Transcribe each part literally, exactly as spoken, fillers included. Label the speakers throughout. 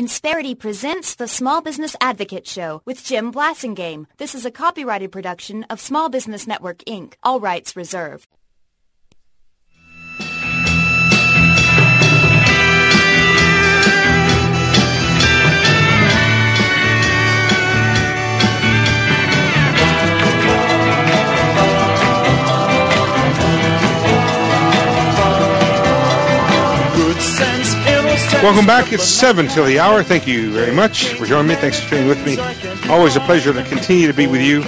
Speaker 1: Insperity presents the Small Business Advocate Show with Jim Blasingame. This is a copyrighted production of Small Business Network, Incorporated. All rights reserved.
Speaker 2: Welcome back. It's seven till the hour. Thank you very much for joining me. Thanks for staying with me. Always a pleasure to continue to be with you.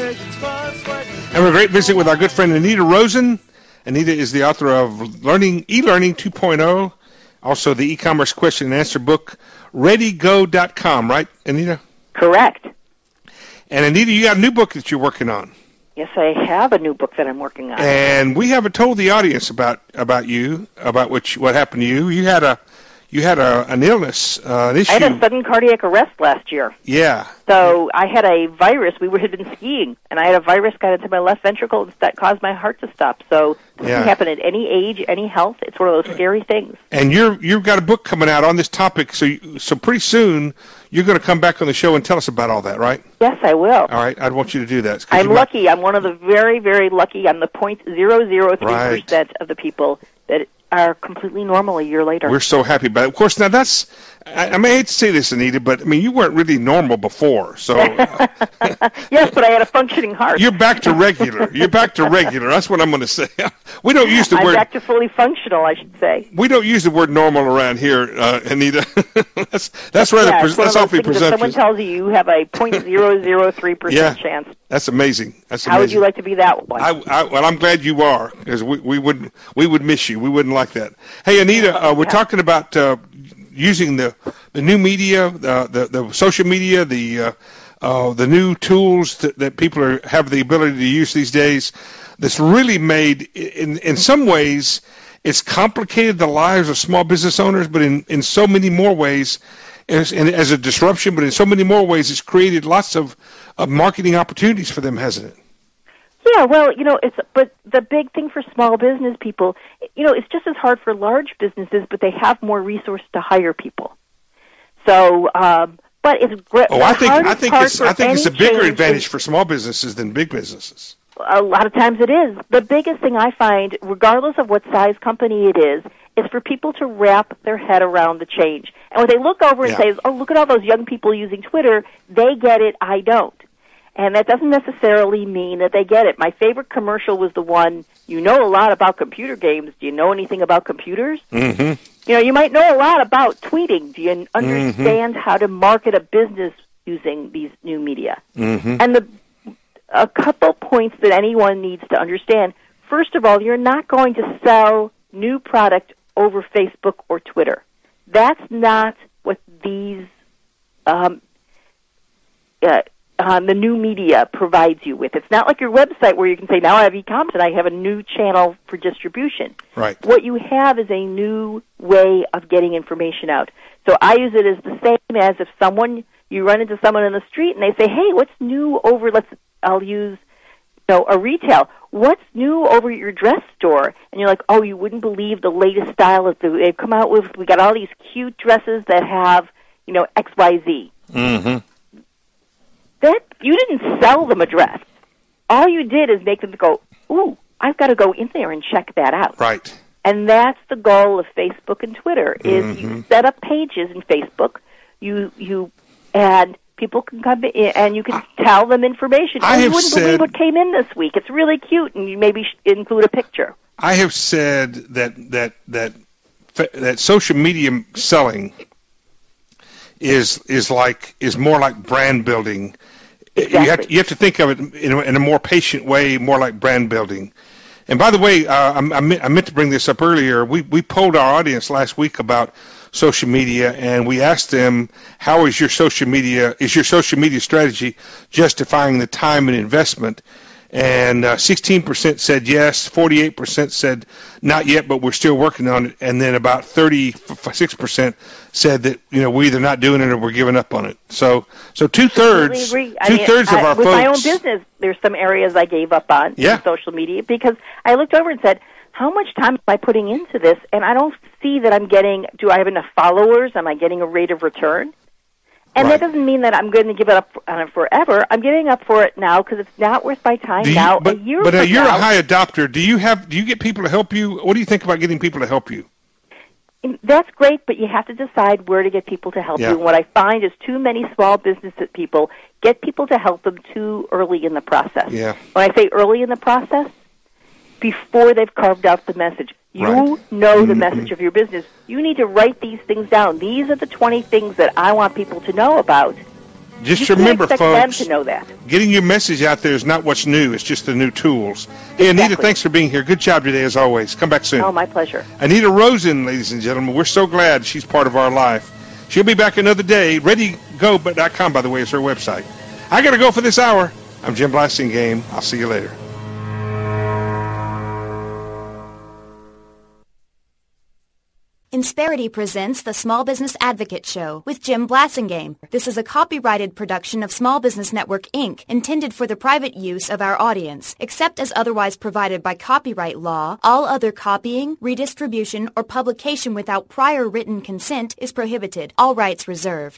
Speaker 2: And we're a great visit with our good friend Anita Rosen. Anita is the author of Learning eLearning two point oh, also the e-commerce question and answer book, ready go dot com, right, Anita?
Speaker 3: Correct.
Speaker 2: And Anita, you got a new book that you're working on.
Speaker 3: Yes, I have a new book that I'm working on.
Speaker 2: And we haven't told the audience about about you, about what you, what happened to you. You had a You had a, an illness, uh, an issue.
Speaker 3: I had a sudden cardiac arrest last year.
Speaker 2: Yeah.
Speaker 3: So I had a virus. We were, had been skiing, and I had a virus got into my left ventricle that caused my heart to stop. So this
Speaker 2: yeah.
Speaker 3: can happen at any age, any health. It's one of those scary things.
Speaker 2: And you're, you've got a book coming out on this topic, so you, so pretty soon you're going to come back on the show and tell us about all that, right?
Speaker 3: Yes, I will.
Speaker 2: All right. I'd want you to do that.
Speaker 3: I'm lucky. Might... I'm one of the very, very lucky. I'm the zero point zero zero three percent right. of the people that are completely normal a year later.
Speaker 2: We're so happy about it. Of course, now that's, I, I mean, I hate to say this, Anita, but I mean, you weren't really normal before, so. Uh,
Speaker 3: yes, but I had a functioning heart.
Speaker 2: You're back to regular. You're back to regular. That's what I'm going to say. We don't use the
Speaker 3: I'm
Speaker 2: word.
Speaker 3: I'm back to fully functional, I should say.
Speaker 2: We don't use the word normal around here, uh, Anita. that's that's rather,
Speaker 3: yeah,
Speaker 2: pre- that's awfully presumptuous.
Speaker 3: If someone tells you you have a zero point zero zero three percent
Speaker 2: yeah,
Speaker 3: chance.
Speaker 2: That's amazing. That's amazing.
Speaker 3: How would you like to be that one?
Speaker 2: I, I, well, I'm glad you are, because we, we would we would miss you. We wouldn't like that. Hey, Anita, uh, we're yeah. talking about uh, using the the new media, uh, the the social media, the uh, uh, the new tools that, that people are, have the ability to use these days. That's really made, in in some ways, it's complicated the lives of small business owners, but in, in so many more ways, as, and as a disruption, but in so many more ways, it's created lots of, of marketing opportunities for them, hasn't it?
Speaker 3: Yeah, well, you know, it's but the big thing for small business people, you know, it's just as hard for large businesses, but they have more resources to hire people. So, um, but it's great.
Speaker 2: Oh, I think I think it's I think it's a bigger advantage is, for small businesses than big businesses.
Speaker 3: A lot of times it is. The biggest thing I find, regardless of what size company it is, is for people to wrap their head around the change. And when they look over and
Speaker 2: yeah.
Speaker 3: say, oh, look at all those young people using Twitter, they get it, I don't. And that doesn't necessarily mean that they get it. My favorite commercial was the one, you know a lot about computer games. Do you know anything about computers?
Speaker 2: Mm-hmm.
Speaker 3: You know, you might know a lot about tweeting. Do you understand
Speaker 2: mm-hmm.
Speaker 3: how to market a business using these new media?
Speaker 2: Mm-hmm.
Speaker 3: And the a couple points that anyone needs to understand. First of all, you're not going to sell new product over Facebook or Twitter. That's not what these um, uh, um, the new media provides you with. It's not like your website where you can say, now I have e-commerce and I have a new channel for distribution.
Speaker 2: Right.
Speaker 3: What you have is a new way of getting information out. So I use it as the same as if someone, you run into someone in the street and they say, hey, what's new over, let's I'll use, you know, a retail. What's new over at your dress store? And you're like, oh, you wouldn't believe the latest style that they've come out with. We got all these cute dresses that have, you know, X Y Z.
Speaker 2: Mm-hmm.
Speaker 3: That you didn't sell them a dress. All you did is make them go, ooh, I've got to go in there and check that out.
Speaker 2: Right.
Speaker 3: And that's the goal of Facebook and Twitter. Is
Speaker 2: mm-hmm.
Speaker 3: you set up pages in Facebook, you you add. People can come in and you can I, tell them information.
Speaker 2: I
Speaker 3: oh,
Speaker 2: have
Speaker 3: you wouldn't
Speaker 2: said,
Speaker 3: believe what came in this week. It's really cute, and you maybe include a picture.
Speaker 2: I have said that that that that social media selling is is like is more like brand building.
Speaker 3: Exactly.
Speaker 2: You have to, you have to think of it in a, in a more patient way, more like brand building. And by the way, uh, I, I, meant, I meant to bring this up earlier. We we polled our audience last week about social media, and we asked them, how is your social media, is your social media strategy justifying the time and investment? And uh, sixteen percent said yes, forty-eight percent said not yet, but we're still working on it, and then about thirty-six percent said that, you know, we're either not doing it or we're giving up on it. So so two-thirds, two-thirds of
Speaker 3: I,
Speaker 2: our
Speaker 3: with
Speaker 2: folks.
Speaker 3: With my own business, there's some areas I gave up on
Speaker 2: yeah.
Speaker 3: in social media because I looked over and said, how much time am I putting into this? And I don't see that I'm getting, do I have enough followers? Am I getting a rate of return? And
Speaker 2: right.
Speaker 3: that doesn't mean that I'm going to give it up on it forever. I'm giving up for it now because it's not worth my time
Speaker 2: you,
Speaker 3: now.
Speaker 2: But,
Speaker 3: a year
Speaker 2: but uh,
Speaker 3: from
Speaker 2: you're
Speaker 3: now,
Speaker 2: a high adopter. Do you have? Do you get people to help you? What do you think about getting people to help you?
Speaker 3: That's great, but you have to decide where to get people to help
Speaker 2: yeah.
Speaker 3: you. And what I find is too many small business people get people to help them too early in the process.
Speaker 2: Yeah.
Speaker 3: When I say early in the process, before they've carved out the message. You
Speaker 2: right.
Speaker 3: know the
Speaker 2: mm-hmm.
Speaker 3: message of your business. You need to write these things down. These are the twenty things that I want people to know about.
Speaker 2: Just
Speaker 3: you
Speaker 2: remember,
Speaker 3: can't expect
Speaker 2: folks,
Speaker 3: them to know that.
Speaker 2: Getting your message out there is not what's new. It's just the new tools. Hey,
Speaker 3: Exactly.
Speaker 2: Anita, thanks for being here. Good job today, as always. Come back soon.
Speaker 3: Oh, my pleasure.
Speaker 2: Anita Rosen, ladies and gentlemen. We're so glad she's part of our life. She'll be back another day. ready go dot com, by the way, is her website. I got to go for this hour. I'm Jim Blasingame. I'll see you later.
Speaker 1: Insperity presents the Small Business Advocate Show with Jim Blasingame. This is a copyrighted production of Small Business Network, Incorporated, intended for the private use of our audience. Except as otherwise provided by copyright law, all other copying, redistribution, or publication without prior written consent is prohibited. All rights reserved.